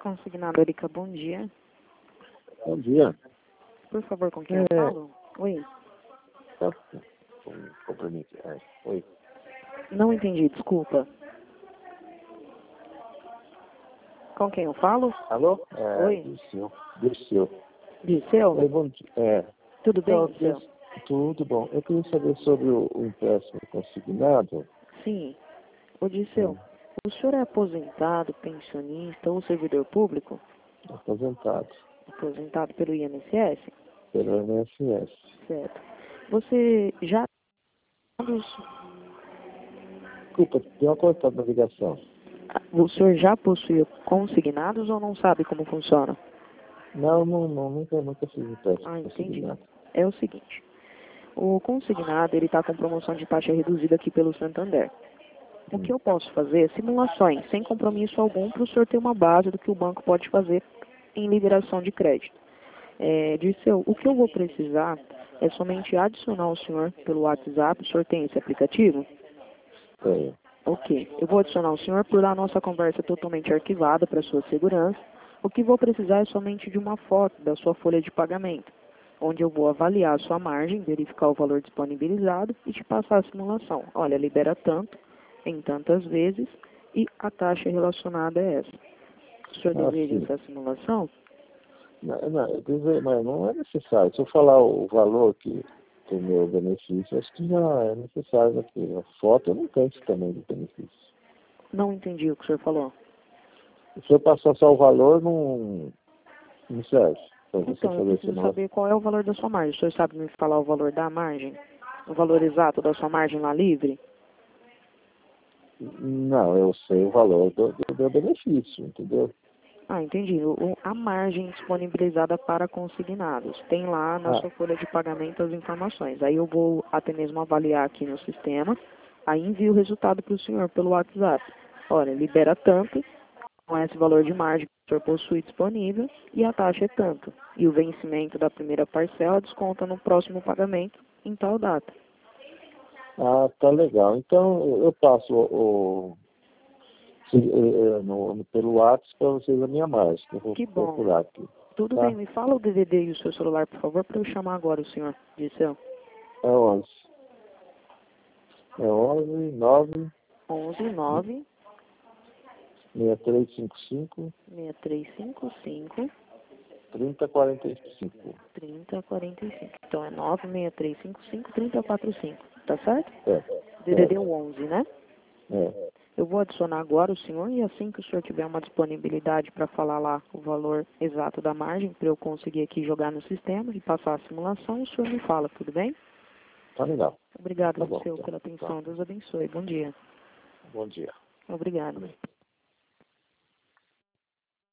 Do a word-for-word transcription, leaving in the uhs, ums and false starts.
Consignado Erika, bom dia. Bom dia. Por favor, com quem É. eu falo? Oi. Tá. Um compromisso. É. Oi. Não entendi, desculpa. Com quem eu falo? Alô? É, Oi. Dirceu. Dirceu. Dirceu? Oi, bom dia. É. Tudo bem, Então, eu queria- Dirceu? Tudo bom. Eu queria saber sobre o, o empréstimo consignado. Sim. Ô, Dirceu, o senhor é aposentado, pensionista ou servidor público? Aposentado Aposentado pelo I N S S? pelo I N S S. Certo. Você já... Desculpa, deu uma cortada na ligação. O senhor já possui consignados ou não sabe como funciona? Não, não, não nunca, nunca fiz empréstimo Ah, entendi. consignado. É o seguinte, o consignado ele está com promoção de taxa reduzida aqui pelo Santander. O que eu posso fazer é simulações, sem compromisso algum, para o senhor ter uma base do que o banco pode fazer em liberação de crédito. É, Dirceu, o que eu vou precisar é somente adicionar o senhor pelo WhatsApp. O senhor tem esse aplicativo? Tenho. Ok. Eu vou adicionar o senhor por lá a nossa conversa é totalmente arquivada para sua segurança. O que vou precisar é somente de uma foto da sua folha de pagamento, onde eu vou avaliar a sua margem, verificar o valor disponibilizado e te passar a simulação. Olha, libera tanto, em tantas vezes, e a taxa relacionada é essa. O senhor Ah, deseja sim. essa simulação? Não, não, eu dizer, mas não é necessário. Se eu falar o valor que do meu benefício, acho que já é necessário aqui. A foto eu não tenho esse tamanho de benefício. Não entendi o que o senhor falou. Se eu passar só o valor, não, não serve. Para você Então, eu fazer preciso simulação. saber qual é o valor da sua margem. O senhor sabe me falar o valor da margem? O valor exato da sua margem lá livre? Não, eu sei o valor do, do meu benefício, entendeu? Ah, entendi. O, o- a margem disponibilizada para consignados. Tem lá na Ah, sua folha de pagamento as informações. Aí eu vou até mesmo avaliar aqui no sistema. Aí envio o resultado para o senhor pelo WhatsApp. Olha, libera tanto, com esse valor de margem que o senhor possui disponível, e a taxa é tanto. E o vencimento da primeira parcela desconta no próximo pagamento em tal data. ah, tá legal. Então eu passo o, o- se- eh, eh, no, no- pelo WhatsApp para vocês a minha margem, que eu vou Que bom. procurar aqui. Tudo Tá? bem, me fala o D V D e o seu celular, por favor, para eu chamar agora o senhor. Dirceu. É onze. É onze, nove, onze nove seis três cinco cinco, seis três cinco cinco trinta quarenta e cinco. trinta quarenta e cinco. Então é nove seis três cinco cinco trinta quarenta e cinco, tá certo? É, D V D onze, né? é. Eu vou adicionar agora o senhor e assim que o senhor tiver uma disponibilidade para falar lá o valor exato da margem, para eu conseguir aqui jogar no sistema e passar a simulação, o senhor me fala, tudo bem? Tá legal. Obrigado, Tá bom. Dirceu, Tá. pela Tá. atenção. Deus abençoe. Bom dia. Bom dia. Obrigado.